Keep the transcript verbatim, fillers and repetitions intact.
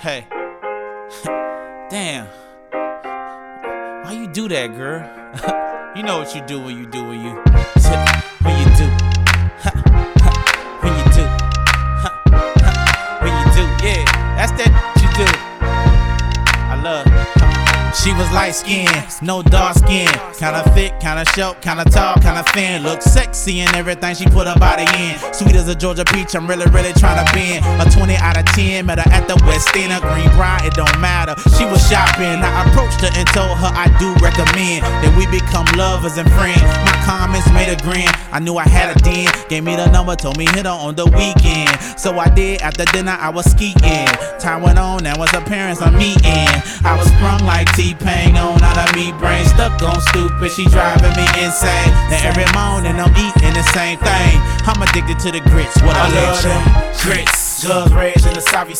Hey. Damn. Why you do that, girl? You know what you do when you do when you when you do when you do when you do, yeah, that's that you do. I love it. She was light skinned, no dark skin, kinda thick, kinda short, kinda tall, kinda thin. Look sexy in everything she put her body in. Sweet as a Georgia peach, I'm really, really trying to bend. A twenty out of ten, met her at the West End, a Greenbrier, it don't matter. She was shopping, I approached her and told her I do recommend that we become lovers and friends. My comments made her grin, I knew I had a den. Gave me the number, told me hit her on the weekend. So I did, after dinner I was skiing. Time went on, now was her parents I'm meeting. I was sprung like T-Pain on out of me, brain stuck on stupid, she driving me insane. Now every morning I'm eating the same thing. I'm addicted to the grits, what I, I love them grits. Guns raised in the South